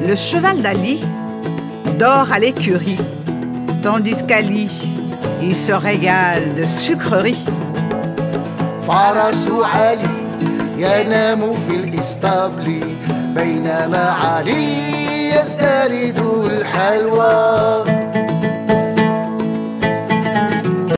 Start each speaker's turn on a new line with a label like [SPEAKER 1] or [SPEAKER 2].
[SPEAKER 1] Le cheval d'Ali dort à l'écurie, tandis qu'Ali, il se régale de sucreries.
[SPEAKER 2] فرس علي ينام في الإسطبل بينما علي يسترد الحلوى.